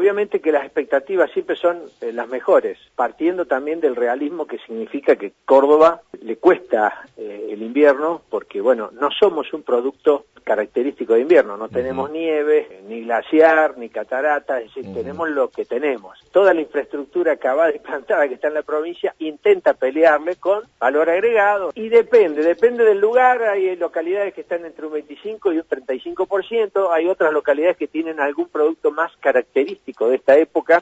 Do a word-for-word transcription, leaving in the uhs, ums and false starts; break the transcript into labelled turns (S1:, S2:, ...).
S1: obviamente que las expectativas siempre son eh, las mejores, partiendo también del realismo que significa que Córdoba le cuesta eh, el invierno, porque bueno, no somos un producto característico de invierno, no tenemos uh-huh. nieve, ni glaciar, ni catarata, es decir, uh-huh. tenemos lo que tenemos. Toda la infraestructura acabada y plantada que está en la provincia intenta pelearle con valor agregado, y depende, depende del lugar, hay localidades que están entre un veinticinco y un treinta y cinco por ciento, hay otras localidades que tienen algún producto más característico de esta época,